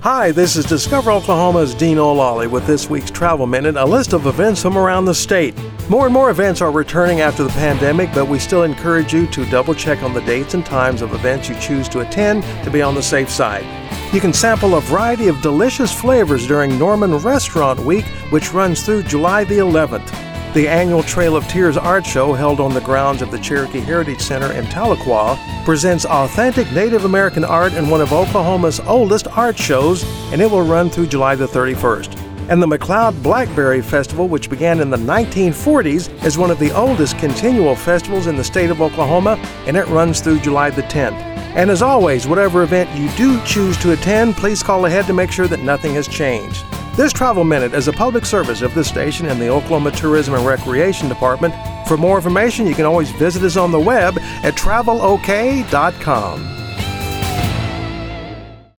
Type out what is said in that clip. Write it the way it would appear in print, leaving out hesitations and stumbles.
Hi, this is Discover Oklahoma's Dean O'Lally with this week's Travel Minute, a list of events from around the state. More and more events are returning after the pandemic, but we still encourage you to double-check on the dates and times of events you choose to attend to be on the safe side. You can sample a variety of delicious flavors during Norman Restaurant Week, which runs through July the 11th. The annual Trail of Tears art show, held on the grounds of the Cherokee Heritage Center in Tahlequah, presents authentic Native American art in one of Oklahoma's oldest art shows, and it will run through July the 31st. And the McLeod Blackberry Festival, which began in the 1940s, is one of the oldest continual festivals in the state of Oklahoma, and it runs through July the 10th. And as always, whatever event you do choose to attend, please call ahead to make sure that nothing has changed. This Travel Minute is a public service of this station and the Oklahoma Tourism and Recreation Department. For more information, you can always visit us on the web at travelok.com.